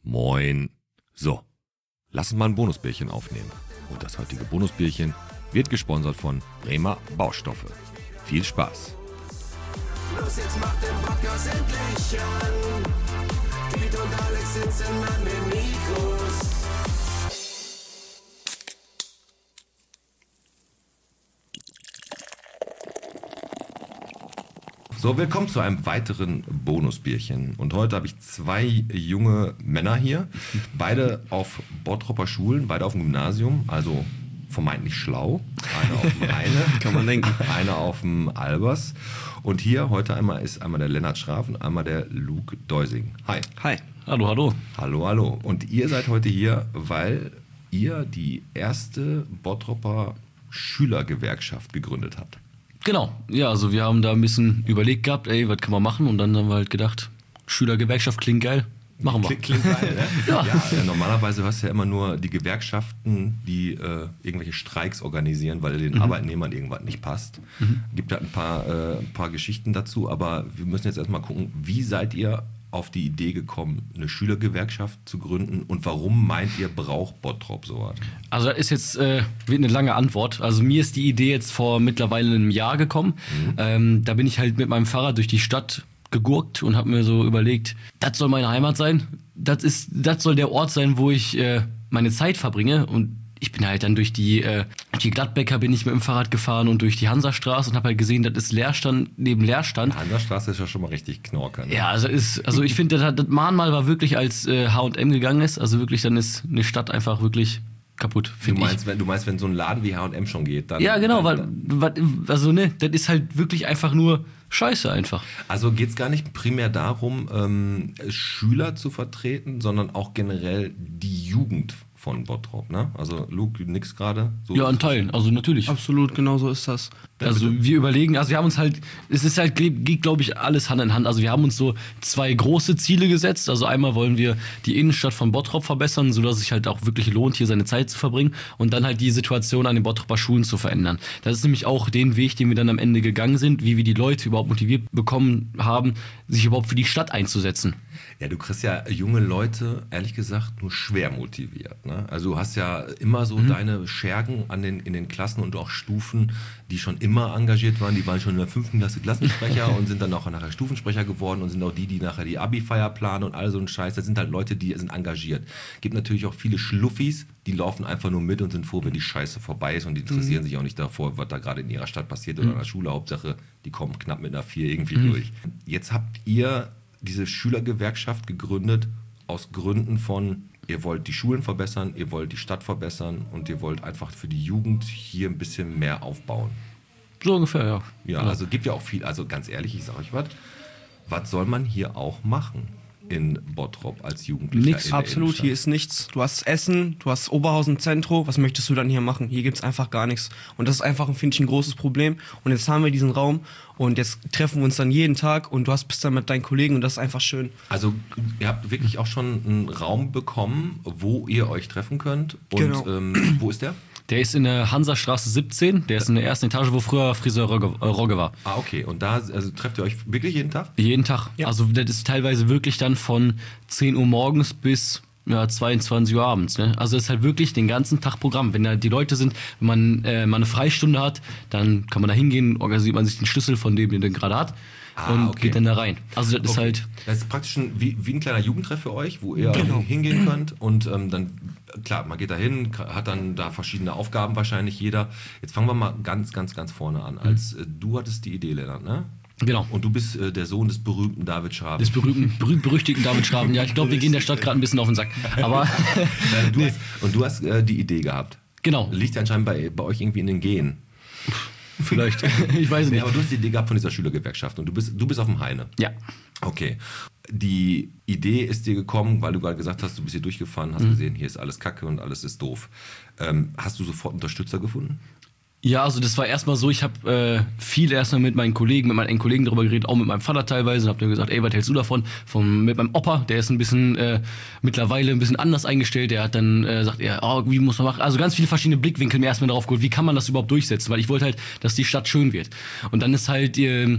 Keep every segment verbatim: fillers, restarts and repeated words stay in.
Moin. So, lass uns mal ein Bonusbierchen aufnehmen. Und das heutige Bonusbierchen wird gesponsert von Bremer Baustoffe. Viel Spaß. Los, jetzt macht den Podcast endlich an. Piet und Alex sitzen an den Mikros. So, willkommen zu einem weiteren Bonusbierchen. Und heute habe ich zwei junge Männer hier, beide auf Bottropper Schulen, beide auf dem Gymnasium, also vermeintlich schlau. Einer auf dem Rheine, Kann man denken. einer auf dem Albers. Und hier heute einmal ist einmal der Lennart Schraf und einmal der Luke Deusing. Hi. Hi. Hallo, hallo. Hallo, hallo. Und ihr seid heute hier, weil ihr die erste Bottropper Schülergewerkschaft gegründet habt. Genau, ja, also wir haben da ein bisschen überlegt gehabt, ey, was kann man machen? Und dann haben wir halt gedacht, Schülergewerkschaft klingt geil, machen wir. Klingt, klingt geil, ne? Ja. Ja, äh, normalerweise hörst du ja immer nur die Gewerkschaften, die äh, irgendwelche Streiks organisieren, weil den Mhm. Arbeitnehmern irgendwas nicht passt. Mhm. Gibt da ein paar, äh, ein paar Geschichten dazu, aber wir müssen jetzt erstmal gucken, wie seid ihr auf die Idee gekommen, eine Schülergewerkschaft zu gründen und warum meint ihr, braucht Bottrop sowas? Also das ist jetzt äh, wird eine lange Antwort. Also mir ist die Idee jetzt vor mittlerweile einem Jahr gekommen. Mhm. Ähm, da bin ich halt mit meinem Fahrrad durch die Stadt gegurkt und habe mir so überlegt, das soll meine Heimat sein. Das ist, das soll der Ort sein, wo ich äh, meine Zeit verbringe. Und ich bin halt dann durch die, äh, die Gladbecker bin ich mit dem Fahrrad gefahren und durch die Hansastraße und habe halt gesehen, das ist Leerstand neben Leerstand. Hansastraße ist ja schon mal richtig Knorke. Ne? Ja, also ist, also ich finde, das, das Mahnmal war wirklich, als äh, H und M gegangen ist. Also wirklich, dann ist eine Stadt einfach wirklich kaputt, Du finde ich. meinst, wenn, du meinst, wenn so ein Laden wie H und M schon geht, dann... Ja, genau, weil, dann, weil, also ne, das ist halt wirklich einfach nur Scheiße einfach. Also geht es gar nicht primär darum, ähm, Schüler zu vertreten, sondern auch generell die Jugend von Bottrop, ne? Also Luke, nix gerade? So Ja, an Teilen, also natürlich. Absolut, genau so ist das. Also wir überlegen, also wir haben uns halt, es ist halt, geht glaube ich alles Hand in Hand. Also wir haben uns so zwei große Ziele gesetzt. Also einmal wollen wir die Innenstadt von Bottrop verbessern, sodass es sich halt auch wirklich lohnt, hier seine Zeit zu verbringen und dann halt die Situation an den Bottroper Schulen zu verändern. Das ist nämlich auch den Weg, den wir dann am Ende gegangen sind, wie wir die Leute überhaupt motiviert bekommen haben, sich überhaupt für die Stadt einzusetzen. Ja, du kriegst ja junge Leute, ehrlich gesagt, nur schwer motiviert, ne? Also du hast ja immer so mhm. deine Schergen an den, in den Klassen und auch Stufen, die schon immer engagiert waren. Die waren schon in der fünften Klasse Klassensprecher und sind dann auch nachher Stufensprecher geworden und sind auch die, die nachher die Abi-Feier planen und all so ein Scheiß. Das sind halt Leute, die sind engagiert. Gibt natürlich auch viele Schluffis, die laufen einfach nur mit und sind froh, wenn die Scheiße vorbei ist und die interessieren mhm. sich auch nicht davor, was da gerade in ihrer Stadt passiert oder mhm. in der Schule. Hauptsache, die kommen knapp mit einer vier irgendwie mhm. durch. Jetzt habt ihr diese Schülergewerkschaft gegründet aus Gründen von, ihr wollt die Schulen verbessern, ihr wollt die Stadt verbessern und ihr wollt einfach für die Jugend hier ein bisschen mehr aufbauen. So ungefähr, ja. Ja, ja. also gibt ja auch viel, also ganz ehrlich, ich sage euch was, was soll man hier auch machen in Bottrop als Jugendlicher? Nix, in der absolut, Innenstadt? hier ist nichts. Du hast Essen, du hast Oberhausen Zentro, was möchtest du dann hier machen? Hier gibt's einfach gar nichts. Und das ist einfach, finde ich, ein großes Problem. Und jetzt haben wir diesen Raum und jetzt treffen wir uns dann jeden Tag und du hast bist dann mit deinen Kollegen und das ist einfach schön. Also ihr habt wirklich auch schon einen Raum bekommen, wo ihr euch treffen könnt. Und Genau. ähm, wo ist der? Der ist in der Hansastraße siebzehn, der ist in der ersten Etage, wo früher Friseur Rogge, äh, Rogge war. Ah, okay. Und da also, trefft ihr euch wirklich jeden Tag? Jeden Tag. Ja. Also das ist teilweise wirklich dann von zehn Uhr morgens bis ja, zweiundzwanzig Uhr abends. Ne? Also das ist halt wirklich den ganzen Tag Programm. Wenn da die Leute sind, wenn man äh, mal eine Freistunde hat, dann kann man da hingehen, organisiert man sich den Schlüssel von dem, den man gerade hat. Ah, und okay. geht dann da rein. Also das ist Okay. halt... Das ist praktisch ein, wie, wie ein kleiner Jugendtreff für euch, wo ihr Genau. hingehen könnt und ähm, dann, klar, man geht da hin, hat dann da verschiedene Aufgaben wahrscheinlich jeder. Jetzt fangen wir mal ganz, ganz, ganz vorne an. Als äh, du hattest die Idee, Lennart, ne? Genau. Und du bist äh, der Sohn des berühmten David Schraven. Des berühmten, berühmt-berüchtigten David Schraven. Ja, ich glaube, wir gehen der Stadt gerade ein bisschen auf den Sack. Aber du hast, und du hast äh, die Idee gehabt. genau, Liegt anscheinend bei, bei euch irgendwie in den Genen. vielleicht. Ich weiß Nee, nicht. aber du hast die Idee gehabt von dieser Schülergewerkschaft und du bist, du bist auf dem Heine. Ja. Okay. Die Idee ist dir gekommen, weil du gerade gesagt hast, du bist hier durchgefahren, hast Mhm. gesehen, hier ist alles Kacke und alles ist doof. Ähm, hast du sofort Unterstützer gefunden? Ja, also das war erstmal so, ich habe äh, viel erstmal mit meinen Kollegen, mit meinen engen Kollegen darüber geredet, auch mit meinem Vater teilweise, und habe dann gesagt, ey, was hältst du davon? Vom, mit meinem Opa, der ist ein bisschen äh, mittlerweile ein bisschen anders eingestellt, der hat dann äh, sagt, er, oh, wie muss man machen? Also ganz viele verschiedene Blickwinkel mir erstmal darauf geholt, wie kann man das überhaupt durchsetzen? Weil ich wollte halt, dass die Stadt schön wird. Und dann ist halt äh,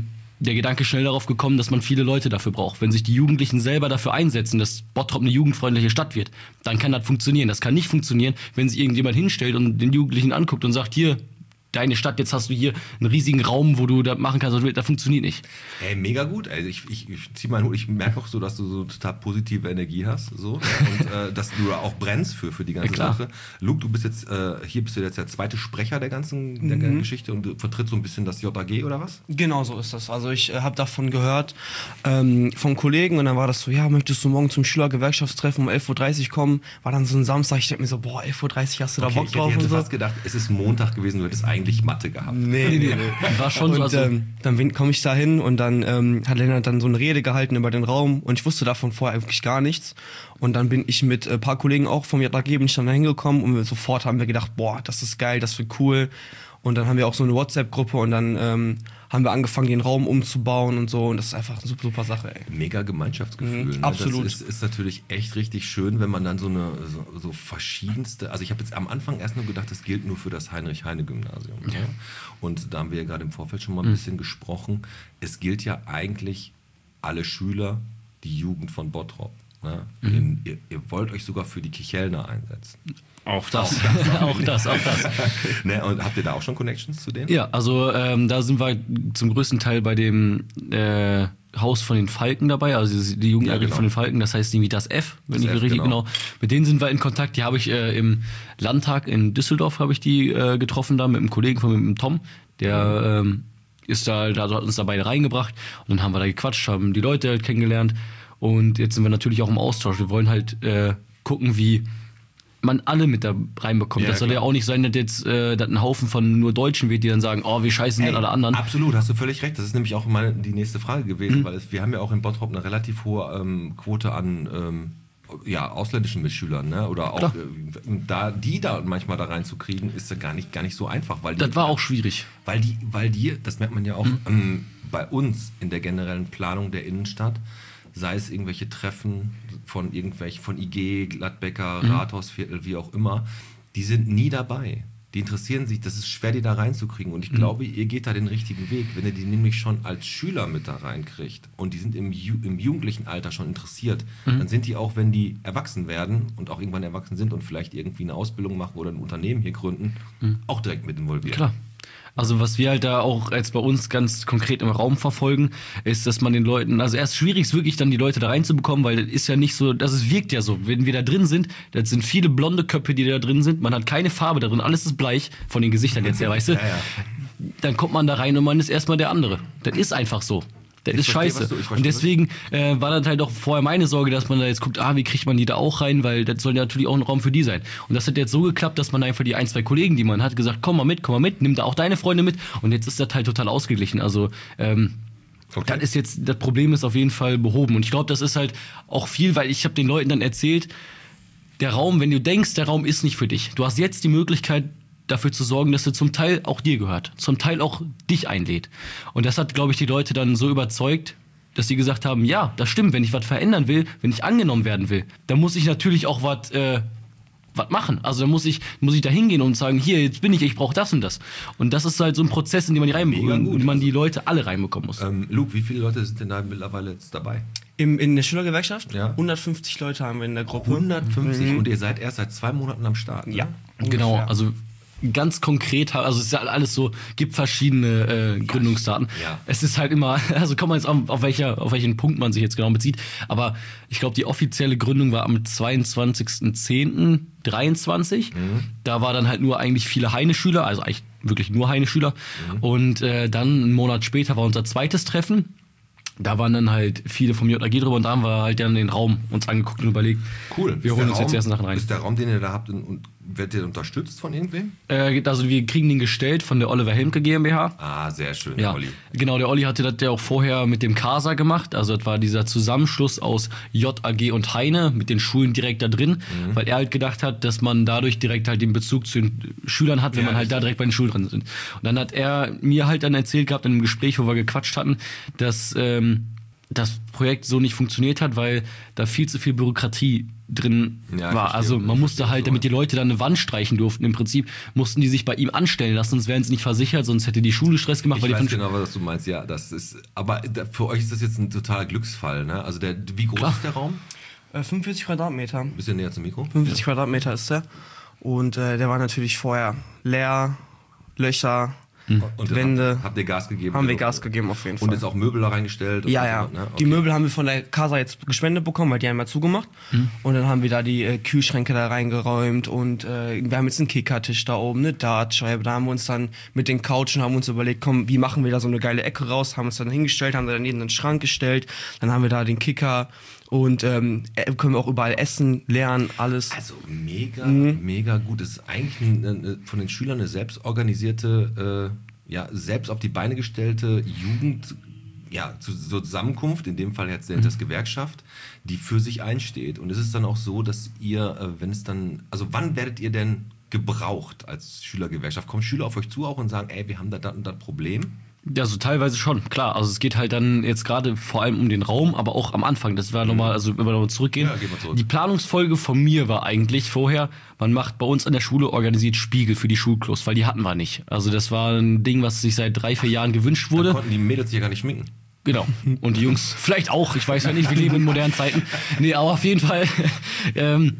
der Gedanke schnell darauf gekommen, dass man viele Leute dafür braucht. Wenn sich die Jugendlichen selber dafür einsetzen, dass Bottrop eine jugendfreundliche Stadt wird, dann kann das funktionieren. Das kann nicht funktionieren, wenn sich irgendjemand hinstellt und den Jugendlichen anguckt und sagt, hier, deine Stadt, jetzt hast du hier einen riesigen Raum, wo du da machen kannst, was du willst. Das funktioniert nicht. Ey, mega gut. Also ich, ich, ich zieh meinen Hut. Ich merke auch so, dass du so total positive Energie hast. So, und äh, dass du da auch brennst für, für die ganze Ja, Sache. Luke, du bist jetzt, äh, hier bist du jetzt der zweite Sprecher der ganzen der Mhm. Geschichte und du vertrittst so ein bisschen das J A G oder was? Genau so ist das. Also ich äh, habe davon gehört, ähm, von Kollegen und dann war das so, ja, möchtest du morgen zum Schülergewerkschaftstreffen um elf Uhr dreißig kommen? War dann so ein Samstag, ich denke mir so, boah, elf Uhr dreißig hast du da Okay, Bock ich drauf hätte und jetzt so. fast gedacht, es ist Montag gewesen, du hättest eigentlich Mathe gehabt. Nee, nee, nee. War schon so, Und also, ähm, dann komme ich da hin und dann ähm, hat Lennart dann so eine Rede gehalten über den Raum und ich wusste davon vorher wirklich gar nichts. Und dann bin ich mit ein paar Kollegen auch vom J A G bin ich dann da hingekommen und wir sofort haben wir gedacht, boah, das ist geil, das wird cool. Und dann haben wir auch so eine WhatsApp-Gruppe und dann ähm, haben wir angefangen, den Raum umzubauen und so. Und das ist einfach eine super, super Sache, ey. Mega Gemeinschaftsgefühl. Mhm, ne? absolut. Das ist, ist natürlich echt richtig schön, wenn man dann so eine so, so verschiedenste. Also ich habe jetzt am Anfang erst nur gedacht, das gilt nur für das Heinrich-Heine-Gymnasium. Ne? Und da haben wir ja gerade im Vorfeld schon mal ein bisschen gesprochen. Es gilt ja eigentlich alle Schüler, die Jugend von Bottrop. Ne? Mhm. Ihr, ihr wollt euch sogar für die Kichelner einsetzen. auch das. auch das, auch das. Ne? Und habt ihr da auch schon Connections zu denen? Ja, also ähm, da sind wir zum größten Teil bei dem äh, Haus von den Falken dabei, also die Jugendeinrichtung Ja, genau. von den Falken, das heißt irgendwie das F, wenn Das ich F, richtig genau. genau. Mit denen sind wir in Kontakt, die habe ich äh, im Landtag in Düsseldorf habe ich die äh, getroffen da mit einem Kollegen von mit dem Tom, der ähm, ist da, da hat uns da beide reingebracht und dann haben wir da gequatscht, haben die Leute halt kennengelernt und jetzt sind wir natürlich auch im Austausch. Wir wollen halt äh, gucken, wie man alle mit da reinbekommt. Ja, das soll klar. ja auch nicht sein, dass jetzt äh, dass ein Haufen von nur Deutschen wird, die dann sagen, oh, wir scheißen denn alle anderen. Absolut, hast du völlig recht. Das ist nämlich auch meine, die nächste Frage gewesen, Mhm. weil es, wir haben ja auch in Bottrop eine relativ hohe ähm, Quote an ähm, ja, ausländischen Mitschülern, ne? Oder auch Klar. äh, da die da manchmal da reinzukriegen, ist ja gar nicht gar nicht so einfach, weil die, Das war auch schwierig. weil die weil die, das merkt man ja auch Mhm. ähm, bei uns in der generellen Planung der Innenstadt, sei es irgendwelche Treffen von irgendwelchen, von I G, Gladbecker, Mhm. Rathausviertel, wie auch immer, die sind nie dabei. Die interessieren sich, das ist schwer, die da reinzukriegen. Und ich Mhm. glaube, ihr geht da den richtigen Weg, wenn ihr die nämlich schon als Schüler mit da reinkriegt und die sind im, Ju im jugendlichen Alter schon interessiert, Mhm. dann sind die auch, wenn die erwachsen werden und auch irgendwann erwachsen sind und vielleicht irgendwie eine Ausbildung machen oder ein Unternehmen hier gründen, auch direkt mit involviert. Mhm. Klar. Also was wir halt da auch jetzt bei uns ganz konkret im Raum verfolgen, ist, dass man den Leuten, also erst schwierig ist wirklich dann die Leute da reinzubekommen, weil das ist ja nicht so, das ist, wirkt ja so, wenn wir da drin sind, das sind viele blonde Köpfe, die da drin sind, man hat keine Farbe da drin, alles ist bleich, von den Gesichtern jetzt her, weißt du? Ja, ja. Dann kommt man da rein und man ist erstmal der andere. Das ist einfach so. Das Ich ist verstehe, scheiße. was du- ich verstehe, Und deswegen äh, war das halt auch vorher meine Sorge, dass man da jetzt guckt, ah, wie kriegt man die da auch rein, weil das soll ja natürlich auch ein Raum für die sein. Und das hat jetzt so geklappt, dass man einfach die ein, zwei Kollegen, die man hat, gesagt, komm mal mit, komm mal mit, nimm da auch deine Freunde mit. Und jetzt ist das halt total ausgeglichen. Also ähm, Okay. das ist jetzt, das Problem ist auf jeden Fall behoben. Und ich glaube, das ist halt auch viel, weil ich habe den Leuten dann erzählt, der Raum, wenn du denkst, der Raum ist nicht für dich, du hast jetzt die Möglichkeit, dafür zu sorgen, dass er zum Teil auch dir gehört, zum Teil auch dich einlädt. Und das hat, glaube ich, die Leute dann so überzeugt, dass sie gesagt haben, ja, das stimmt, wenn ich was verändern will, wenn ich angenommen werden will, dann muss ich natürlich auch was äh, was machen. Also dann muss ich, muss ich da hingehen und sagen, hier, jetzt bin ich, ich brauche das und das. Und das ist halt so ein Prozess, in den man die Mega reinbekommt, gut. in den man die Leute alle reinbekommen muss. Ähm, Luke, wie viele Leute sind denn da mittlerweile jetzt dabei? Im, in der Schülergewerkschaft? Ja. hundertfünfzig Leute haben wir in der Gruppe. hundertfünfzig Mhm. und ihr seid erst seit zwei Monaten am Start. Ne? Ja. Genau, ungefähr. also ganz konkret, also es ist ja alles so, gibt verschiedene äh, Gründungsdaten. ja. Es ist halt immer, also kommt man jetzt auf, auf, welcher, auf welchen Punkt man sich jetzt genau bezieht, aber ich glaube, die offizielle Gründung war am zweiundzwanzigsten zehnten dreiundzwanzig. Da war dann halt nur eigentlich viele Heine-Schüler, also eigentlich wirklich nur Heine-Schüler. Und äh, dann einen Monat später war unser zweites Treffen. Da waren dann halt viele vom J A G drüber und da haben wir halt dann den Raum uns angeguckt und überlegt, Cool. wir Ist holen der uns jetzt Raum- die ersten Sachen rein. Ist der Raum, den ihr da habt, und, und wird der unterstützt von irgendwem? Äh, also wir kriegen den gestellt von der Oliver Helmke GmbH. Ah, sehr schön, Ja, Olli. genau, der Olli hatte das ja auch vorher mit dem Casa gemacht, also das war dieser Zusammenschluss aus J A G und Heine mit den Schulen direkt da drin, Mhm. weil er halt gedacht hat, dass man dadurch direkt halt den Bezug zu den Schülern hat, wenn Ja, man halt da richtig. direkt bei den Schulen drin sind. Und dann hat er mir halt dann erzählt gehabt in einem Gespräch, wo wir gequatscht hatten, dass ähm, das Projekt so nicht funktioniert hat, weil da viel zu viel Bürokratie drin Ja, ich war. verstehe. Also man Ich musste verstehe, halt, was du damit die Leute dann eine Wand streichen durften, im Prinzip mussten die sich bei ihm anstellen lassen, sonst wären sie nicht versichert, sonst hätte die Schule Stress gemacht. Ich weil die weiß von genau, was du meinst, ja, das ist, aber da- für euch ist das jetzt ein totaler Glücksfall, ne? Also der, wie groß Klar. ist der Raum? Äh, fünfundvierzig Quadratmeter. Ein bisschen näher zum Mikro. fünfundvierzig Quadratmeter ist der. Und äh, der war natürlich vorher leer, Löcher, Und dann Wände. Habt, habt ihr Gas gegeben? haben wir Also- Gas gegeben auf jeden Fall. Und jetzt auch Möbel da reingestellt? Ja, und ja. so, ne? Die Okay. Möbel haben wir von der Casa jetzt gespendet bekommen, weil die haben wir zugemacht. Mhm. Und dann haben wir da die äh, Kühlschränke da reingeräumt und äh, wir haben jetzt einen Kickertisch da oben, eine Dartscheibe. Da haben wir uns dann mit den Couchen haben uns überlegt, komm, wie machen wir da so eine geile Ecke raus? Haben uns dann hingestellt, haben da daneben einen Schrank gestellt. Dann haben wir da den Kicker und ähm, äh, können wir auch überall essen, lernen, alles. Also mega, Mhm. mega gut. Das ist eigentlich ein, eine, von den Schülern eine selbstorganisierte, äh, ja, selbst auf die Beine gestellte Jugend, ja, zu, so Zusammenkunft, in dem Fall jetzt nennt das Gewerkschaft, die für sich einsteht. Und es ist dann auch so, dass ihr, äh, wenn es dann, also wann werdet ihr denn gebraucht als Schülergewerkschaft? Kommen Schüler auf euch zu auch und sagen, ey, wir haben da das und das Problem? Ja, so teilweise schon, klar. Also es geht halt dann jetzt gerade vor allem um den Raum, aber auch am Anfang. Das war nochmal, also wenn wir nochmal zurückgehen. Ja, gehen wir zurück. Die Planungsfolge von mir war eigentlich vorher, man macht bei uns an der Schule organisiert Spiegel für die Schulklos, weil die hatten wir nicht. Also das war ein Ding, was sich seit drei, vier Jahren gewünscht Dann wurde. konnten die Mädels sich ja gar nicht schminken. Genau. Und die Jungs vielleicht auch. Ich weiß ja nicht, wir leben in modernen Zeiten. Nee, aber auf jeden Fall ähm,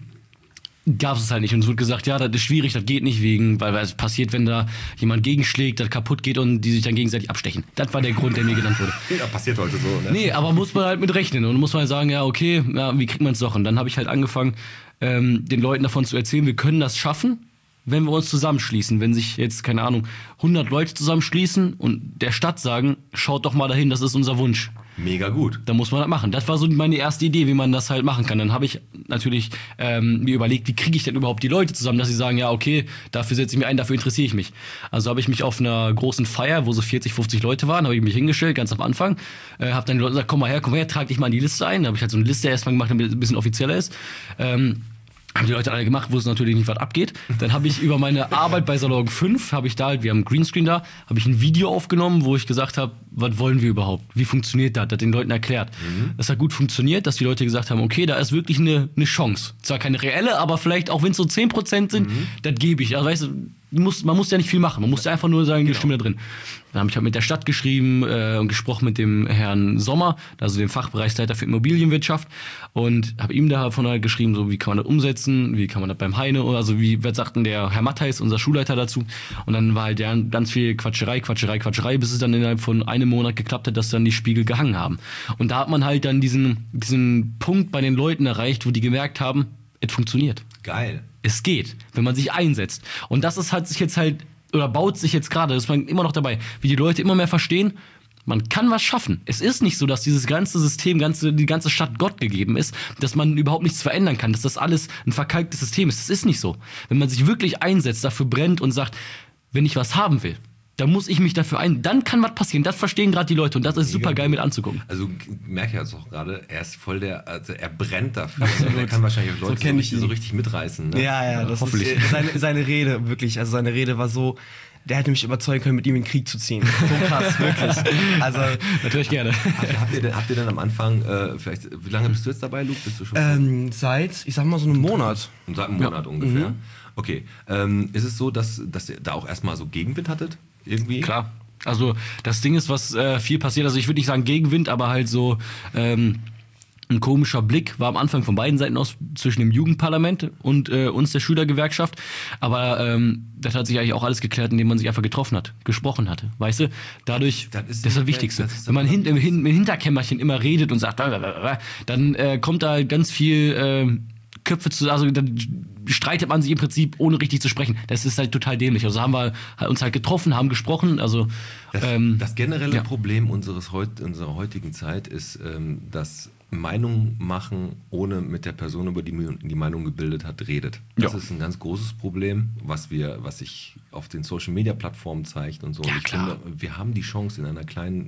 gab es halt nicht. Und es wurde gesagt, ja, das ist schwierig, das geht nicht wegen, weil es passiert, wenn da jemand gegenschlägt, das kaputt geht und die sich dann gegenseitig abstechen. Das war der Grund, der mir genannt wurde. Ja, passiert heute so, ne? Nee, aber muss man halt mit rechnen und muss man halt sagen, ja, okay, ja, wie kriegt man es doch? Und dann habe ich halt angefangen, ähm, den Leuten davon zu erzählen, wir können das schaffen, wenn wir uns zusammenschließen. Wenn sich jetzt, keine Ahnung, hundert Leute zusammenschließen und der Stadt sagen, schaut doch mal dahin, das ist unser Wunsch. Mega gut. Da muss man das machen. Das war so meine erste Idee, wie man das halt machen kann. Dann habe ich natürlich ähm, mir überlegt, wie kriege ich denn überhaupt die Leute zusammen, dass sie sagen, ja, okay, dafür setze ich mich ein, dafür interessiere ich mich. Also habe ich mich auf einer großen Feier, wo so vierzig, fünfzig Leute waren, habe ich mich hingestellt, ganz am Anfang. Äh, habe dann die Leute gesagt, komm mal her, komm mal her, trag dich mal in die Liste ein. Da habe ich halt so eine Liste erstmal gemacht, damit es ein bisschen offizieller ist. Ähm, haben die Leute alle gemacht, wussten natürlich nicht, was abgeht. Dann habe ich über meine Arbeit bei Salon fünf, habe ich da halt, wir haben einen Greenscreen da, habe ich ein Video aufgenommen, wo ich gesagt habe, was wollen wir überhaupt? Wie funktioniert das? Das den Leuten erklärt. Das hat gut funktioniert, dass die Leute gesagt haben, okay, da ist wirklich eine, eine Chance. Zwar keine reelle, aber vielleicht auch wenn es so zehn Prozent sind, das gebe ich. Also weißt du, du musst, man muss ja nicht viel machen, man muss ja einfach nur sagen, die Stimme da drin. Dann habe ich halt mit der Stadt geschrieben äh, und gesprochen mit dem Herrn Sommer, also dem Fachbereichsleiter für Immobilienwirtschaft, und habe ihm davon halt geschrieben, so wie kann man das umsetzen, wie kann man das beim Heine, also wie, was sagt denn der Herr Mattheis, unser Schulleiter, dazu. Und dann war halt ja ganz viel Quatscherei, Quatscherei, Quatscherei, bis es dann innerhalb von einem Monat geklappt hat, dass dann die Spiegel gehangen haben. Und da hat man halt dann diesen, diesen Punkt bei den Leuten erreicht, wo die gemerkt haben, es funktioniert. Geil. Es geht, wenn man sich einsetzt. Und das ist halt sich jetzt halt, oder baut sich jetzt gerade, das ist man immer noch dabei, wie die Leute immer mehr verstehen, man kann was schaffen. Es ist nicht so, dass dieses ganze System, ganze, die ganze Stadt Gott gegeben ist, dass man überhaupt nichts verändern kann, dass das alles ein verkalktes System ist. Das ist nicht so. Wenn man sich wirklich einsetzt, dafür brennt und sagt, wenn ich was haben will, dann muss ich mich dafür ein, dann kann was passieren. Das verstehen gerade die Leute und das ist super geil mit anzugucken. Also merke ich jetzt auch gerade, er ist voll der, also er brennt dafür. Also, er kann wahrscheinlich auch Leute so, kenn ich richtig, ihn. so richtig mitreißen. Ne? Ja, ja, das Hoffentlich. ist äh, seine, seine Rede, wirklich. Also seine Rede war so, der hätte mich überzeugen können, mit ihm in den Krieg zu ziehen. So krass, wirklich. Also, Natürlich gerne. Habt, habt, ihr denn, habt ihr denn am Anfang, äh, vielleicht, wie lange bist du jetzt dabei, Luke? Bist du schon ähm, seit, ich sag mal, so einem Monat. seit einem Monat ungefähr? Mhm. Okay. Ähm, ist es so, dass, dass ihr da auch erstmal so Gegenwind hattet? Irgendwie? Klar. Also das Ding ist, was äh, viel passiert, also ich würde nicht sagen Gegenwind, aber halt so ähm, ein komischer Blick war am Anfang von beiden Seiten aus zwischen dem Jugendparlament und äh, uns der Schülergewerkschaft, aber ähm, das hat sich eigentlich auch alles geklärt, indem man sich einfach getroffen hat, gesprochen hatte, weißt du? Dadurch, Das das ist ist das, das Wichtigste. das ist Wenn man das hin, im, Hin, im Hinterkämmerchen immer redet und sagt, dann äh, kommt da halt ganz viel äh, Köpfe zu, also dann streitet man sich im Prinzip, ohne richtig zu sprechen. Das ist halt total dämlich. Also haben wir uns halt getroffen, haben gesprochen, also Das, ähm, das generelle ja. Problem unseres heut, unserer heutigen Zeit ist, ähm, dass Meinung machen, ohne mit der Person, über die man die Meinung gebildet hat, redet. Das Ja. ist ein ganz großes Problem, was wir, was sich auf den Social Media Plattformen zeigt und so. Ja, und ich klar. finde, wir haben die Chance in einer kleinen, äh,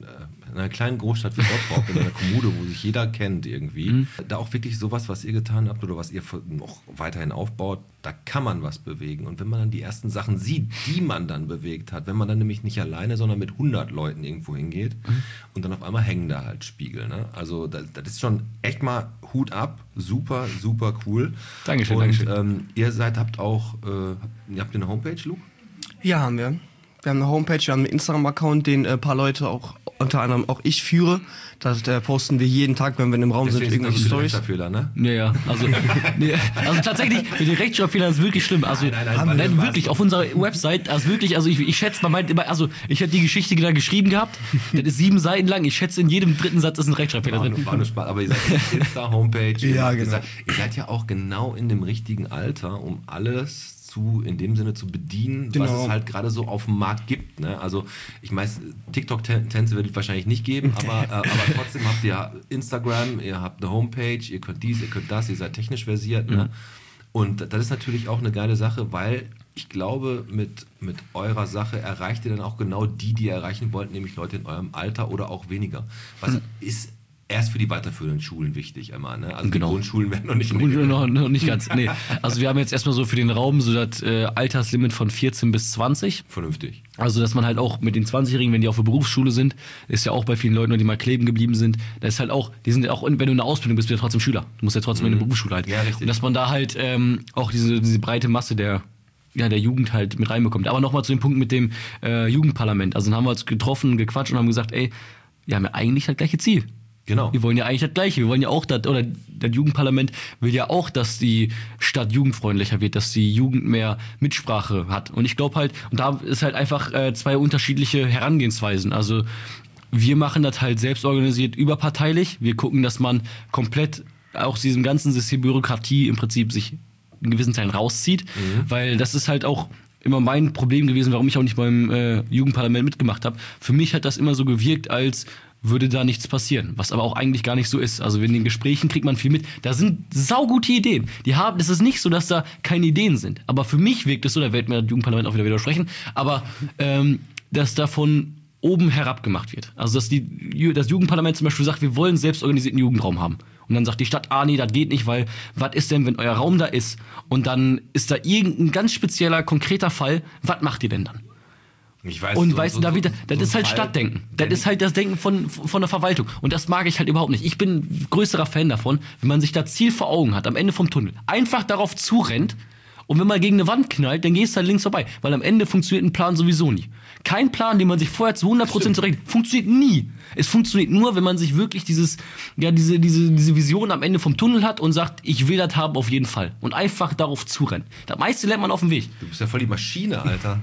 in einer kleinen Großstadt wie Bottrop, in einer Kommune, wo sich jeder kennt irgendwie, mhm. da auch wirklich sowas, was ihr getan habt oder was ihr noch weiterhin aufbaut, da kann man was bewegen. Und wenn man dann die ersten Sachen sieht, die man dann bewegt hat, wenn man dann nämlich nicht alleine, sondern mit hundert Leuten irgendwo hingeht mhm. und dann auf einmal hängen da halt Spiegel. Ne? Also das, das ist schon echt mal Hut ab, super, super cool. Dankeschön, und, Dankeschön. Ähm, ihr seid, habt auch, äh, ihr habt eine Homepage, Luke? Ja, haben wir. Wir haben eine Homepage, wir haben einen Instagram-Account, den ein äh, paar Leute, auch unter anderem auch ich führe. Da äh, posten wir jeden Tag, wenn wir im Raum Deswegen sind, irgendwelche Stories. Rechtschreibfehler, ne? Ja, ja. Also, nee, also tatsächlich, mit den Rechtschreibfehlern ist wirklich schlimm. Also, Nein, nein, nein, nein, nein, wirklich, auf unserer Website, also wirklich, also ich, ich schätze, man meint immer, also ich habe die Geschichte da geschrieben gehabt, das ist sieben Seiten lang, ich schätze, in jedem dritten Satz ist ein Rechtschreibfehler War drin. nur, war nur Spaß, aber ihr seid auf der Insta-Homepage. Ja, ihr genau. Seid, ihr seid ja auch genau in dem richtigen Alter, um alles zu, in dem Sinne zu bedienen, Genau. was es halt gerade so auf dem Markt gibt. Ne? Also ich weiß, TikTok-Tänze wird es wahrscheinlich nicht geben, aber, äh, aber trotzdem habt ihr Instagram, ihr habt eine Homepage, ihr könnt dies, ihr könnt das, ihr seid technisch versiert. Ne? Und das ist natürlich auch eine geile Sache, weil ich glaube, mit, mit eurer Sache erreicht ihr dann auch genau die, die ihr erreichen wollt, nämlich Leute in eurem Alter oder auch weniger. Was mhm. ist erst für die weiterführenden Schulen wichtig immer, ne? Also Genau. die Grundschulen werden noch nicht noch, noch nicht ganz. Nee. Also wir haben jetzt erstmal so für den Raum so das äh, Alterslimit von vierzehn bis zwanzig. vernünftig. Also dass man halt auch mit den zwanzigjährigen, wenn die auf der Berufsschule sind, ist ja auch bei vielen Leuten, die mal kleben geblieben sind, da ist halt auch, die sind ja auch, wenn du in der Ausbildung bist, bist du ja trotzdem Schüler. Du musst ja trotzdem mhm. in der Berufsschule halt. Ja, richtig. Und dass man da halt ähm, auch diese, diese breite Masse der ja, der Jugend halt mit reinbekommt. Aber nochmal zu dem Punkt mit dem äh, Jugendparlament. Also dann haben wir uns getroffen, gequatscht und haben gesagt, ey, wir haben ja eigentlich das gleiche Ziel. Genau. Wir wollen ja eigentlich das Gleiche. Wir wollen ja auch, das, oder das Jugendparlament will ja auch, dass die Stadt jugendfreundlicher wird, dass die Jugend mehr Mitsprache hat. Und ich glaube halt, und da ist halt einfach äh, zwei unterschiedliche Herangehensweisen. Also wir machen das halt selbst organisiert überparteilich. Wir gucken, dass man komplett aus diesem ganzen System Bürokratie im Prinzip sich in gewissen Teilen rauszieht. Mhm. Weil das ist halt auch immer mein Problem gewesen, warum ich auch nicht beim äh, Jugendparlament mitgemacht habe. Für mich hat das immer so gewirkt, als würde da nichts passieren, was aber auch eigentlich gar nicht so ist. Also in den Gesprächen kriegt man viel mit. Da sind saugute Ideen. Die haben, es ist nicht so, dass da keine Ideen sind. Aber für mich wirkt es so, da wird mir das Jugendparlament auch wieder widersprechen, aber ähm, dass davon oben herab gemacht wird. Also dass die, das Jugendparlament zum Beispiel sagt, wir wollen einen selbstorganisierten Jugendraum haben. Und dann sagt die Stadt, ah nee, das geht nicht, weil was ist denn, wenn euer Raum da ist und dann ist da irgendein ganz spezieller, konkreter Fall, was macht ihr denn dann? Ich weiß, und so, weißt du, so, da wieder, so, das so ist halt Fall, Stadtdenken. Das ist halt das Denken von, von der Verwaltung. Und das mag ich halt überhaupt nicht. Ich bin ein größerer Fan davon, wenn man sich da Ziel vor Augen hat, am Ende vom Tunnel. Einfach darauf zurennt und wenn man gegen eine Wand knallt, dann gehst du halt links vorbei. Weil am Ende funktioniert ein Plan sowieso nie. Kein Plan, den man sich vorher zu hundert Prozent zurechnet, funktioniert nie. Es funktioniert nur, wenn man sich wirklich dieses, ja, diese, diese, diese Vision am Ende vom Tunnel hat und sagt, ich will das haben auf jeden Fall. Und einfach darauf zurennen. Das meiste lernt man auf dem Weg. Du bist ja voll die Maschine, Alter.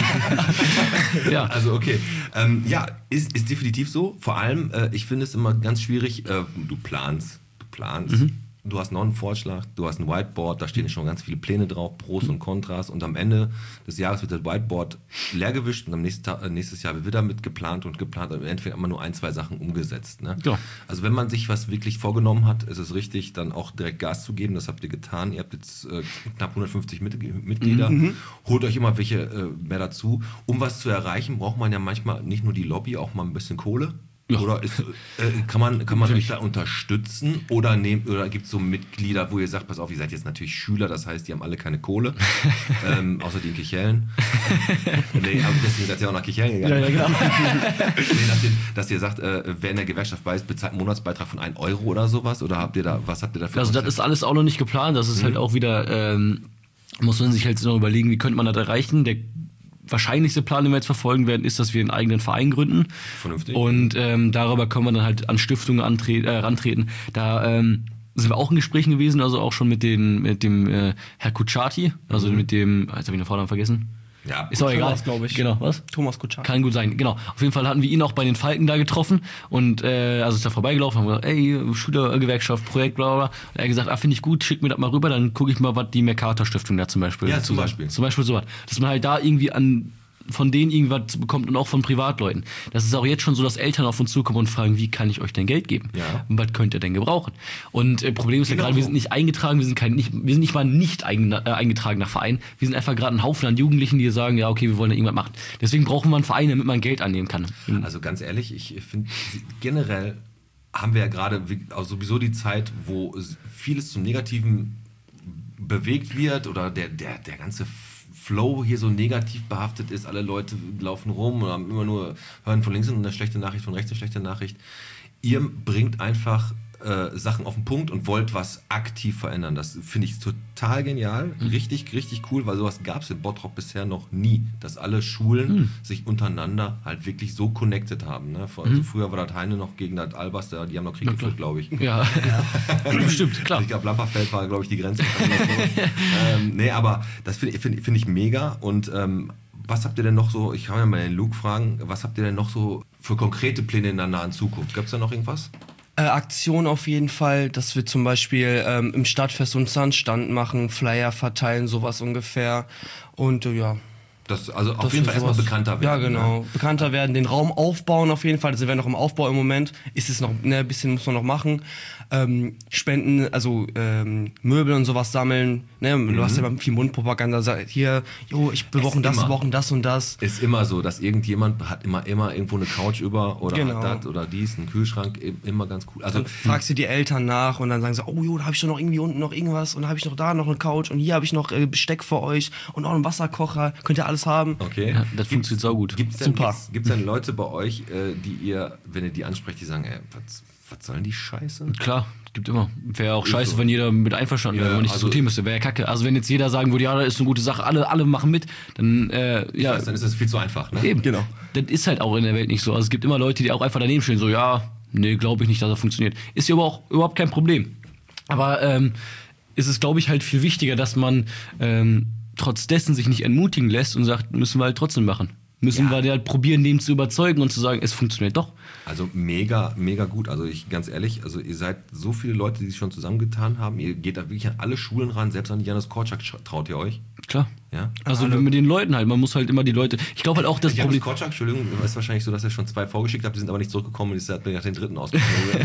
Ja. Also okay. Ähm, ja, ist, ist definitiv so. Vor allem, äh, ich finde es immer ganz schwierig, äh, du planst, du planst. Mhm. Du hast noch einen Vorschlag, du hast ein Whiteboard, da stehen schon ganz viele Pläne drauf, Pros und Kontras und am Ende des Jahres wird das Whiteboard leergewischt und am nächsten Tag, äh, nächstes Jahr wird wieder mit geplant und geplant und im Endeffekt immer nur ein, zwei Sachen umgesetzt. Ne? Ja. Also wenn man sich was wirklich vorgenommen hat, ist es richtig, dann auch direkt Gas zu geben, das habt ihr getan. Ihr habt jetzt äh, knapp hundertfünfzig Mit- Mitglieder, mhm. holt euch immer welche äh, mehr dazu. Um was zu erreichen, braucht man ja manchmal nicht nur die Lobby, auch mal ein bisschen Kohle. Ja. Oder ist, äh, kann man, kann man euch da unterstützen oder, oder gibt es so Mitglieder, wo ihr sagt, pass auf, ihr seid jetzt natürlich Schüler, das heißt, die haben alle keine Kohle, ähm, außer die in Kichellen. Nee, aber deswegen seid ihr auch nach Kichellen gegangen. Ja, ja, genau. Nee, dass, ihr, dass ihr sagt, äh, wer in der Gewerkschaft bei ist, bezahlt einen Monatsbeitrag von einem Euro oder sowas? Oder habt ihr da, was habt ihr dafür? Also das ist alles auch noch nicht geplant, das ist mhm. halt auch wieder, ähm, muss man sich halt noch überlegen, wie könnte man das erreichen. Der wahrscheinlichste Plan, den wir jetzt verfolgen werden, ist, dass wir einen eigenen Verein gründen. Vernünftig. Und ähm, darüber können wir dann halt an Stiftungen antre- äh, rantreten. Da ähm, sind wir auch in Gesprächen gewesen, also auch schon mit, den, mit dem äh, Herr Kutschaty, also mhm. mit dem, jetzt habe ich den Vornamen vergessen. Ja, ist auch egal, glaube ich. Genau, was? Thomas Kutschaty. Kann gut sein, genau. Auf jeden Fall hatten wir ihn auch bei den Falken da getroffen und äh, also ist da vorbeigelaufen, haben gesagt, ey, Schülergewerkschaft, Projekt, bla bla. Und er hat gesagt, ah, finde ich gut, schick mir das mal rüber, dann gucke ich mal, was die Mercator-Stiftung da zum Beispiel Ja, zum Beispiel. Zum Beispiel sowas. Dass man halt da irgendwie an von denen irgendwas bekommt und auch von Privatleuten. Das ist auch jetzt schon so, dass Eltern auf uns zukommen und fragen, wie kann ich euch denn Geld geben? Ja. Und was könnt ihr denn gebrauchen? Und äh, Problem ist ja Genau gerade, wir so. sind nicht eingetragen, wir sind kein, nicht, wir sind nicht mal nicht eigen, äh, eingetragener Verein. Wir sind einfach gerade ein Haufen an Jugendlichen, die sagen, ja okay, wir wollen da irgendwas machen. Deswegen brauchen wir einen Verein, damit man Geld annehmen kann. Also ganz ehrlich, ich finde generell haben wir ja gerade wie- auch sowieso die Zeit, wo es- vieles zum Negativen bewegt wird oder der, der, der ganze Flow hier so negativ behaftet ist. Alle Leute laufen rum und haben immer nur, hören von links eine schlechte Nachricht, von rechts eine schlechte Nachricht. Ihr bringt einfach äh, Sachen auf den Punkt und wollt was aktiv verändern. Das finde ich total genial. Richtig, richtig cool, weil sowas gab es in Bottrop bisher noch nie, dass alle Schulen Mhm. sich untereinander halt wirklich so connected haben. Ne? Vor- Also früher war das Heine noch gegen das Albers, da- die haben noch Krieg Na klar. geführt, glaube ich. Ja, stimmt, klar. Ich glaube, Lamperfeld war, glaube ich, die Grenze. ähm, nee, aber das finde ich, find, find ich mega. Und ähm, was habt ihr denn noch so, ich kann ja mal den Luke fragen, was habt ihr denn noch so für konkrete Pläne in der nahen Zukunft? Gab es da noch irgendwas? Äh, Aktion auf jeden Fall, dass wir zum Beispiel ähm, im Stadtfest uns einen Stand machen, Flyer verteilen, sowas ungefähr. Und äh, ja. Das, also auf dass jeden wir Fall erstmal sowas- bekannter werden. Ja, genau. Ne? Bekannter werden, den Raum aufbauen auf jeden Fall. Da sind wir noch im Aufbau im Moment. Ist es noch, ne, ein bisschen muss man noch machen. Ähm, Spenden, also ähm, Möbel und sowas sammeln. Ne? Du hast ja immer viel Mundpropaganda. Sag, hier, jo, ich, wir Es brauchen das, immer. wir brauchen das und das. Ist immer so, dass irgendjemand hat immer, immer irgendwo eine Couch über oder Genau. hat das oder dies, einen Kühlschrank, eben immer ganz cool. Also Dann fragst du die Eltern nach und dann sagen sie, oh jo, da habe ich doch noch irgendwie unten noch irgendwas und da habe ich noch da noch eine Couch und hier habe ich noch äh, Besteck für euch und auch einen Wasserkocher. Könnt ihr alles haben. okay. Ja, das funktioniert saugut. Gibt es denn, Super. gibt's, gibt's denn Leute bei euch, äh, die ihr, wenn ihr die ansprecht, die sagen, ey, was, was sollen die Scheiße? Klar, gibt immer. Wäre auch Ist scheiße, so. wenn jeder mit einverstanden wäre, Ja, wenn man nicht also- diskutieren müsste. Wäre ja kacke. Also wenn jetzt jeder sagen würde, ja, das ist eine gute Sache, alle, alle machen mit, dann, äh, Ich ja, weiß, dann ist das viel zu einfach. Ne? eben. Genau. Das ist halt auch in der Welt nicht so. Also es gibt immer Leute, die auch einfach daneben stehen, so, ja, nee, glaube ich nicht, dass das funktioniert. Ist ja aber auch überhaupt kein Problem. Aber ähm, ist es, glaube ich, halt viel wichtiger, dass man ähm, trotz dessen sich nicht entmutigen lässt und sagt, müssen wir halt trotzdem machen. Müssen Ja. wir halt probieren, dem zu überzeugen und zu sagen, es funktioniert doch. Also mega, mega gut. Also ich ganz ehrlich, also ihr seid so viele Leute, die sich schon zusammengetan haben. Ihr geht da wirklich an alle Schulen ran, selbst an die Janis Korczak traut ihr euch. Klar. Ja? Also mit den Leuten halt, man muss halt immer die Leute. Ich glaube halt auch, das Janis Problem. Korczak, Entschuldigung, ist wahrscheinlich so, dass er schon zwei vorgeschickt hat, die sind aber nicht zurückgekommen und ist hat mir nach den dritten ausgekommen.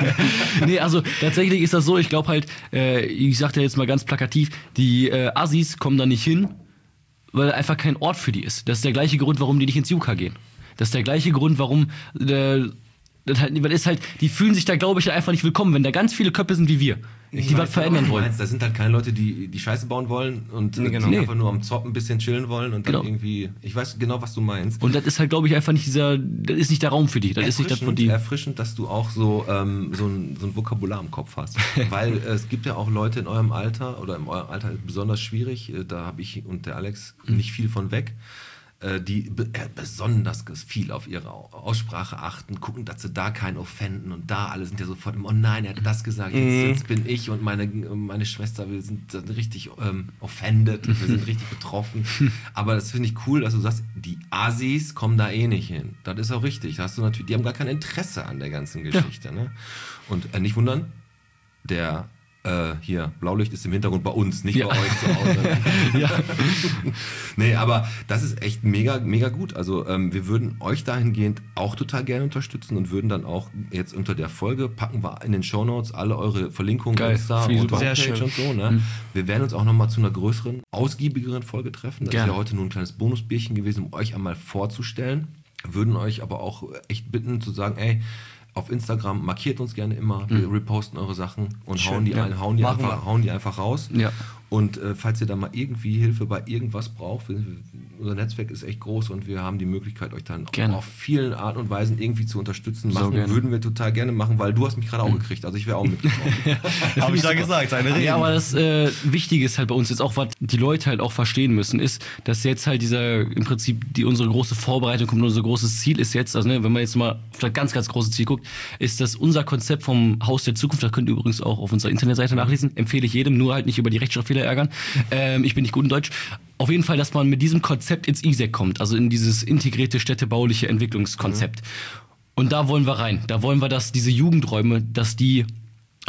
Nee, also tatsächlich ist das so, ich glaube halt, äh, ich sag dir jetzt mal ganz plakativ, die äh, Assis kommen da nicht hin, weil einfach kein Ort für die ist. Das ist der gleiche Grund, warum die nicht ins Juka gehen. Das ist der gleiche Grund, warum äh, das halt, weil ist halt, die fühlen sich da, glaube ich, einfach nicht willkommen, wenn da ganz viele Köpfe sind wie wir, die was verändern wollen. Meinst, da sind halt keine Leute, die die Scheiße bauen wollen und äh, genau. die Nee. einfach nur am Zopp ein bisschen chillen wollen und dann Genau. irgendwie, ich weiß genau, was du meinst. Und das ist halt, glaube ich, einfach nicht dieser, das ist nicht der Raum für die. Das ist nicht das, wo Erfrischend, die. erfrischend, dass du auch so, ähm, so, ein, so ein Vokabular im Kopf hast. Weil äh, es gibt ja auch Leute in eurem Alter, oder in eurem Alter ist besonders schwierig, äh, da habe ich und der Alex nicht viel von weg, äh, die be äh, besonders viel auf ihre Au- Aussprache achten, gucken, dass sie da keinen offenden und da alle sind ja sofort im, oh nein, er hat das gesagt, jetzt, jetzt bin ich und meine, meine Schwester, wir sind dann richtig ähm, offended, wir sind richtig betroffen. Aber das finde ich cool, dass du sagst, die Asis kommen da eh nicht hin. Das ist auch richtig. Da hast du natürlich, die haben gar kein Interesse an der ganzen Geschichte. Ne? Und äh, nicht wundern, der äh, hier, Blaulicht ist im Hintergrund bei uns, nicht Ja. bei euch zu Hause. Ja. Nee, aber das ist echt mega, mega gut. Also ähm, wir würden euch dahingehend auch total gerne unterstützen und würden dann auch jetzt unter der Folge packen wir in den Shownotes alle eure Verlinkungen, Geil, Insta finde ich und super. Sehr Homepage schön. und so. Ne? Wir werden uns auch nochmal zu einer größeren, ausgiebigeren Folge treffen. Das Gerne. ist ja heute nur ein kleines Bonusbierchen gewesen, um euch einmal vorzustellen. Würden euch aber auch echt bitten zu sagen, ey, auf Instagram markiert uns gerne immer, wir reposten eure Sachen und Schön, hauen die, ja. ein, hauen, die Machen einfach, wir. hauen die einfach raus. Ja. Und äh, falls ihr da mal irgendwie Hilfe bei irgendwas braucht, wir, unser Netzwerk ist echt groß und wir haben die Möglichkeit, euch dann Gerne. auf vielen Arten und Weisen irgendwie zu unterstützen. So Machen gerne. würden wir total gerne machen, weil du hast mich gerade auch gekriegt, also ich wäre auch mitgekommen. Habe ich da gesagt, seine Rede. Ja, aber das äh, Wichtige ist halt bei uns jetzt auch, was die Leute halt auch verstehen müssen, ist, dass jetzt halt dieser, im Prinzip, die unsere große Vorbereitung kommt, unser großes Ziel ist jetzt, also ne, wenn man jetzt mal auf das ganz, ganz große Ziel guckt, ist, dass unser Konzept vom Haus der Zukunft, das könnt ihr übrigens auch auf unserer Internetseite nachlesen, empfehle ich jedem, nur halt nicht über die Rechtschreibfehler ärgern. Ähm, ich bin nicht gut in Deutsch. Auf jeden Fall, dass man mit diesem Konzept ins I S E C kommt, also in dieses integrierte städtebauliche Entwicklungskonzept. Und da wollen wir rein. Da wollen wir, dass diese Jugendräume, dass die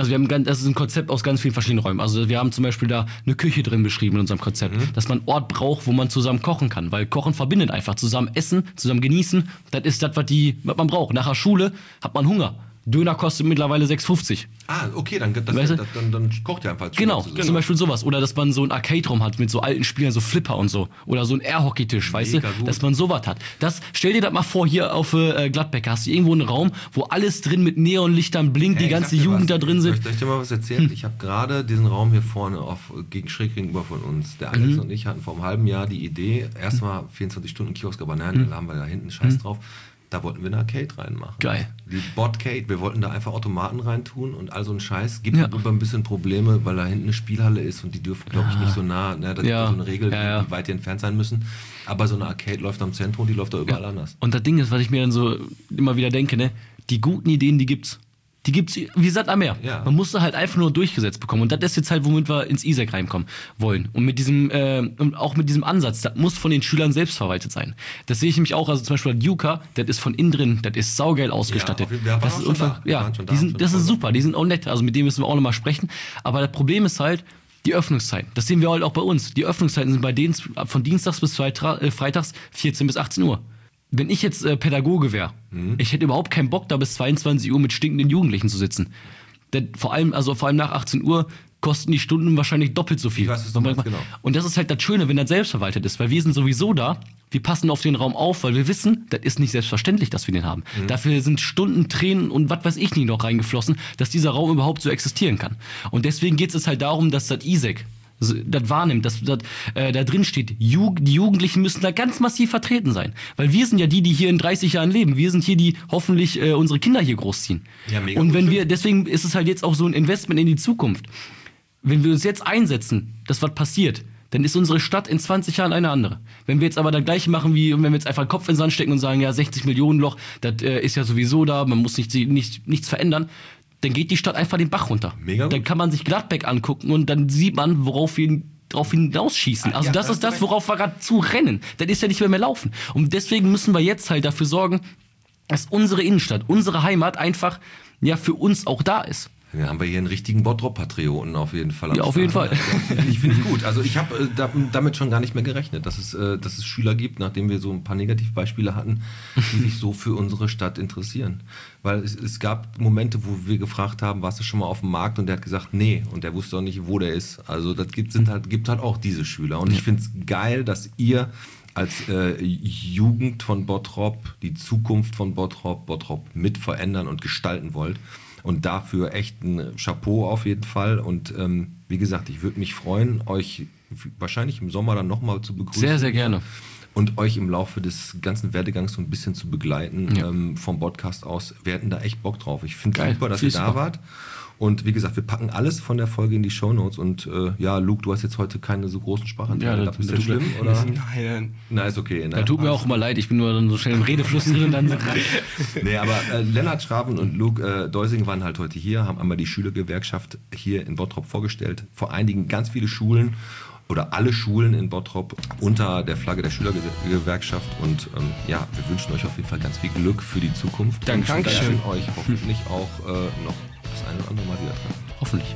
Also wir haben ganz, das ist ein Konzept aus ganz vielen verschiedenen Räumen. Also wir haben zum Beispiel da eine Küche drin beschrieben in unserem Konzept, mhm. dass man einen Ort braucht, wo man zusammen kochen kann. Weil Kochen verbindet einfach. Zusammen essen, zusammen genießen, das ist das, was, die, was man braucht. Nach der Schule hat man Hunger. Döner kostet mittlerweile sechs fünfzig. Ah, okay, dann, das, weißt du? das, dann, dann kocht ihr einfach. Genau, genau, zum Beispiel sowas. Oder dass man so einen Arcade-Raum hat mit so alten Spielern, so Flipper und so. Oder so einen Air-Hockey-Tisch, weißt du? Gut. Dass man sowas hat. Das, stell dir das mal vor, hier auf äh, Gladbeck hast du irgendwo einen Raum, wo alles drin mit Neonlichtern blinkt, Hey, die ganze was. Jugend da drin sind. Soll ich dir mal was erzählen? Hm. Ich habe gerade diesen Raum hier vorne auf, gegen schräg gegenüber von uns. Der Alex mhm. und ich hatten vor einem halben Jahr die Idee, erstmal vierundzwanzig Stunden Kiosk, aber nein, mhm. dann haben wir da hinten Scheiß mhm. drauf. Da wollten wir eine Arcade reinmachen. Geil. Die Botcade, wir wollten da einfach Automaten reintun und all so ein Scheiß. Gibt ja. aber ein bisschen Probleme, weil da hinten eine Spielhalle ist und die dürfen, glaube ich, nicht so nah. Ne, da ja. ist so eine Regel, ja, ja. wie weit die entfernt sein müssen. Aber so eine Arcade läuft am Zentrum, die läuft da überall ja. anders. Und das Ding ist, was ich mir dann so immer wieder denke, ne, die guten Ideen, die gibt's. Die gibt's wie Sand am Meer. Ja. Man musste halt einfach nur durchgesetzt bekommen. Und das ist jetzt halt, womit wir ins I S E C reinkommen wollen. Und mit diesem, äh, und auch mit diesem Ansatz, das muss von den Schülern selbst verwaltet sein. Das sehe ich nämlich auch, also zum Beispiel das Juka, das ist von innen drin, das ist saugeil ausgestattet. Ja, das ist unver- da. ja, die sind, das ist super, die sind auch nett, also mit denen müssen wir auch nochmal sprechen. Aber das Problem ist halt, die Öffnungszeiten. Das sehen wir halt auch bei uns. Die Öffnungszeiten sind bei denen von Dienstags bis Freitra- äh, Freitags vierzehn bis achtzehn Uhr. Wenn ich jetzt äh, Pädagoge wäre, mhm. ich hätte überhaupt keinen Bock, da bis zweiundzwanzig Uhr mit stinkenden Jugendlichen zu sitzen. Denn vor allem, also vor allem nach achtzehn Uhr kosten die Stunden wahrscheinlich doppelt so viel. Ich weiß, was du meinst, genau. Und das ist halt das Schöne, wenn das selbstverwaltet ist, weil wir sind sowieso da, wir passen auf den Raum auf, weil wir wissen, das ist nicht selbstverständlich, dass wir den haben. Mhm. Dafür sind Stunden, Tränen und was weiß ich nicht noch reingeflossen, dass dieser Raum überhaupt so existieren kann. Und deswegen geht es halt darum, dass das I S E C das wahrnimmt, dass das, äh, da drin steht, Jugend, die Jugendlichen müssen da ganz massiv vertreten sein. Weil wir sind ja die, die hier in dreißig Jahren leben. Wir sind hier, die hoffentlich äh, unsere Kinder hier großziehen. Ja, mega und wenn gut. wir, deswegen ist es halt jetzt auch so ein Investment in die Zukunft. Wenn wir uns jetzt einsetzen, dass was passiert, dann ist unsere Stadt in zwanzig Jahren eine andere. Wenn wir jetzt aber das Gleiche machen, wie wenn wir jetzt einfach den Kopf in den Sand stecken und sagen, ja, sechzig Millionen Loch, das äh, ist ja sowieso da, man muss nicht, nicht, nichts verändern, dann geht die Stadt einfach den Bach runter. Mega gut. Dann kann man sich Gladbeck angucken und dann sieht man, worauf wir drauf hinausschießen. Also ja, das ist das, worauf wir gerade zu rennen. Das ist ja nicht mehr mehr laufen. Und deswegen müssen wir jetzt halt dafür sorgen, dass unsere Innenstadt, unsere Heimat einfach ja für uns auch da ist. Dann haben wir hier einen richtigen Bottrop-Patrioten auf jeden Fall. Ja, auf jeden Fall. Ich finde es gut. Also ich habe äh, da, damit schon gar nicht mehr gerechnet, dass es, äh, dass es Schüler gibt, nachdem wir so ein paar Negativbeispiele hatten, die sich so für unsere Stadt interessieren. Weil es, es gab Momente, wo wir gefragt haben, warst du schon mal auf dem Markt? Und der hat gesagt, nee. Und der wusste auch nicht, wo der ist. Also das gibt, sind halt, gibt halt auch diese Schüler. Und ich finde es geil, dass ihr als äh, Jugend von Bottrop, die Zukunft von Bottrop, Bottrop mit verändern und gestalten wollt. Und dafür echt ein Chapeau auf jeden Fall. Und ähm, wie gesagt, ich würde mich freuen, euch wahrscheinlich im Sommer dann nochmal zu begrüßen. Sehr, sehr gerne. Und euch im Laufe des ganzen Werdegangs so ein bisschen zu begleiten, ja. ähm, vom Podcast aus. Wir hätten da echt Bock drauf. Ich finde es super, dass ihr da wart. Und wie gesagt, wir packen alles von der Folge in die Shownotes. Und äh, ja, Luke, du hast jetzt heute keine so großen Sprachanteile. Ja, das ist das schlimm, oder? Nein. Na, ist okay. Ne? Ja, tut mir auch immer leid, ich bin nur dann so schnell im Redefluss drin. Dann nee, aber äh, Lennart Schraven und Luke äh, Deusing waren halt heute hier, haben einmal die Schülergewerkschaft hier in Bottrop vorgestellt. Vor einigen ganz viele Schulen oder alle Schulen in Bottrop unter der Flagge der Schülergewerkschaft. Und ähm, ja, wir wünschen euch auf jeden Fall ganz viel Glück für die Zukunft. Danke. Und Dankeschön. euch hoffentlich auch äh, noch das eine oder andere Mal wieder treffen. Hoffentlich.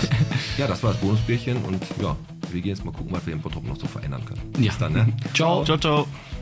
Ja, das war das Bonusbierchen und ja, wir gehen jetzt mal gucken, was wir in Bottrop noch so verändern können. Ja. Bis dann, ne? Ciao. Ciao, ciao.